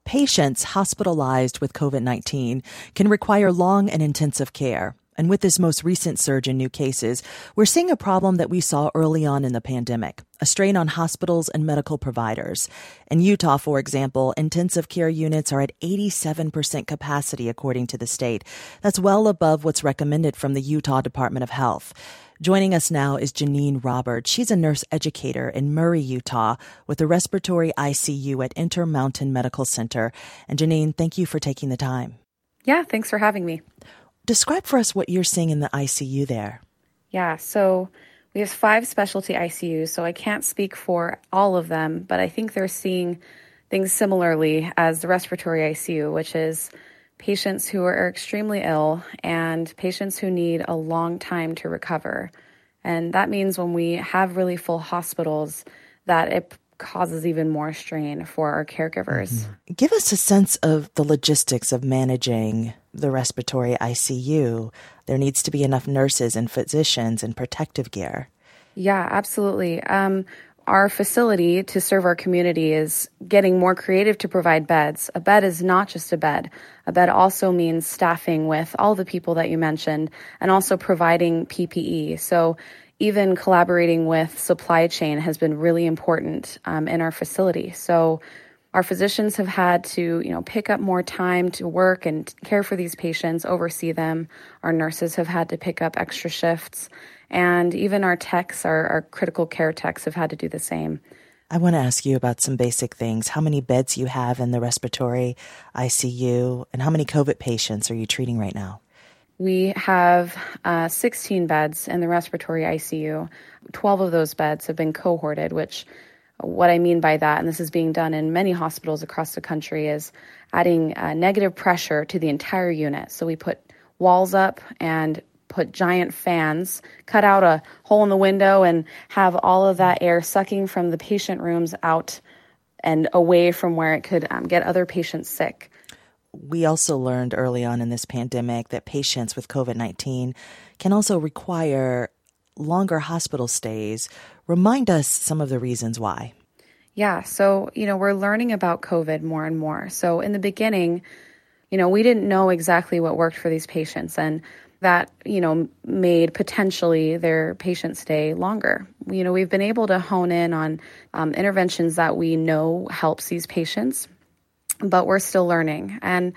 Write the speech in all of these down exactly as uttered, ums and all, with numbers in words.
Patients hospitalized with COVID nineteen can require long and intensive care. And with this most recent surge in new cases, we're seeing a problem that we saw early on in the pandemic, a strain on hospitals and medical providers. In Utah, for example, intensive care units are at eighty-seven percent capacity, according to the state. That's well above what's recommended from the Utah Department of Health. Joining us now is Janine Roberts. She's a nurse educator in Murray, Utah, with the respiratory I C U at Intermountain Medical Center. And Janine, thank you for taking the time. Yeah, thanks for having me. Describe for us what you're seeing in the I C U there. Yeah, so we have five specialty I C Us, so I can't speak for all of them, but I think they're seeing things similarly as the respiratory I C U, which is patients who are extremely ill and patients who need a long time to recover. And that means when we have really full hospitals, that it causes even more strain for our caregivers. Mm-hmm. Give us a sense of the logistics of managing the respiratory I C U. There needs to be enough nurses and physicians and protective gear. Yeah, absolutely. Um, our facility to serve our community is getting more creative to provide beds. A bed is not just a bed. A bed also means staffing with all the people that you mentioned and also providing P P E. So even collaborating with supply chain has been really important um, in our facility. So our physicians have had to, you know, pick up more time to work and care for these patients, oversee them. Our nurses have had to pick up extra shifts. And even our techs, our, our critical care techs, have had to do the same. I want to ask you about some basic things. How many beds you have in the respiratory I C U, and how many COVID patients are you treating right now? We have uh, sixteen beds in the respiratory I C U. twelve of those beds have been cohorted, which what I mean by that, and this is being done in many hospitals across the country, is adding uh, negative pressure to the entire unit. So we put walls up and put giant fans, cut out a hole in the window, and have all of that air sucking from the patient rooms out and away from where it could um, get other patients sick. We also learned early on in this pandemic that patients with COVID nineteen can also require longer hospital stays. Remind us some of the reasons why. Yeah, so, you know, we're learning about COVID more and more. So in the beginning, you know, we didn't know exactly what worked for these patients, and that, you know, made potentially their patient stay longer. You know, we've been able to hone in on um, interventions that we know helps these patients, but we're still learning. And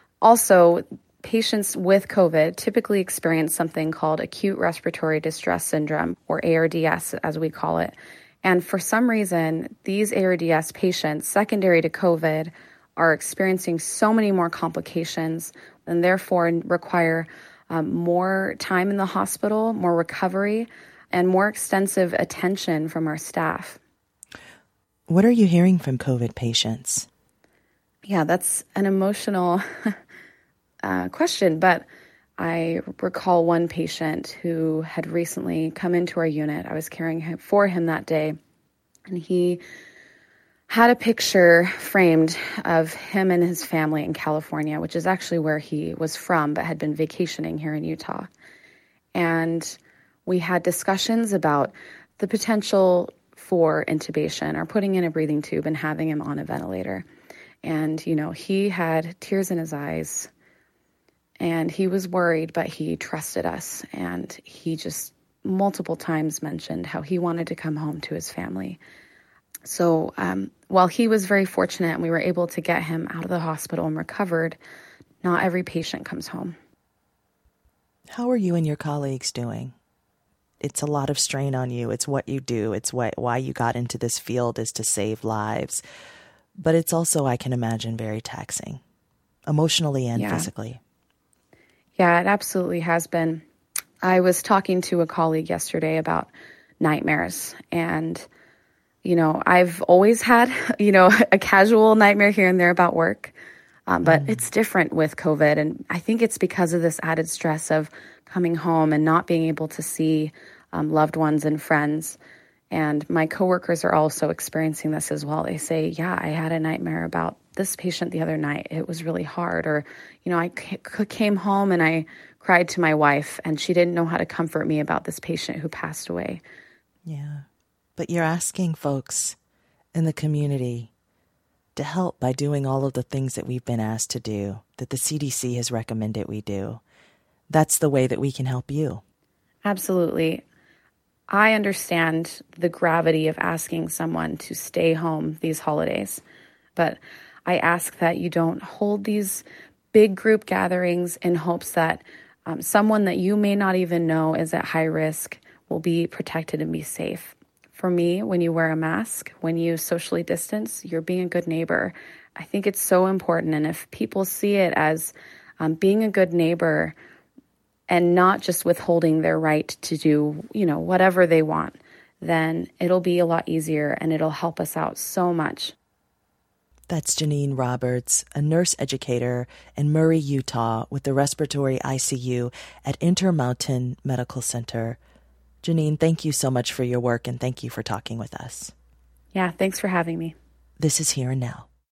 also, patients with COVID typically experience something called acute respiratory distress syndrome, or A R D S as we call it. And for some reason, these A R D S patients, secondary to COVID, are experiencing so many more complications and therefore require um, more time in the hospital, more recovery, and more extensive attention from our staff. What are you hearing from COVID patients? Yeah, that's an emotional uh, question, but I recall one patient who had recently come into our unit. I was caring him, for him that day, and he had a picture framed of him and his family in California, which is actually where he was from, but had been vacationing here in Utah. And we had discussions about the potential for intubation or putting in a breathing tube and having him on a ventilator. And, you know, he had tears in his eyes and he was worried, but he trusted us. And he just multiple times mentioned how he wanted to come home to his family. So um, while he was very fortunate and we were able to get him out of the hospital and recovered, not every patient comes home. How are you and your colleagues doing? It's a lot of strain on you. It's what you do. It's what, why you got into this field, is to save lives. But it's also, I can imagine, very taxing, emotionally and yeah. physically. Yeah, it absolutely has been. I was talking to a colleague yesterday about nightmares, and you know, I've always had, you know, a casual nightmare here and there about work, um, but mm. it's different with COVID. And I think it's because of this added stress of coming home and not being able to see um, loved ones and friends. And my coworkers are also experiencing this as well. They say, yeah, I had a nightmare about this patient the other night. It was really hard. Or, you know, I c- came home and I cried to my wife and she didn't know how to comfort me about this patient who passed away. Yeah. But you're asking folks in the community to help by doing all of the things that we've been asked to do, that the C D C has recommended we do. That's the way that we can help you. Absolutely. I understand the gravity of asking someone to stay home these holidays, but I ask that you don't hold these big group gatherings in hopes that um, someone that you may not even know is at high risk will be protected and be safe. For me, when you wear a mask, when you socially distance, you're being a good neighbor. I think it's so important. And if people see it as um, being a good neighbor and not just withholding their right to do, you know, whatever they want, then it'll be a lot easier and it'll help us out so much. That's Janine Roberts, a nurse educator in Murray, Utah, with the respiratory I C U at Intermountain Medical Center. Janine, thank you so much for your work, and thank you for talking with us. Yeah, thanks for having me. This is Here and Now.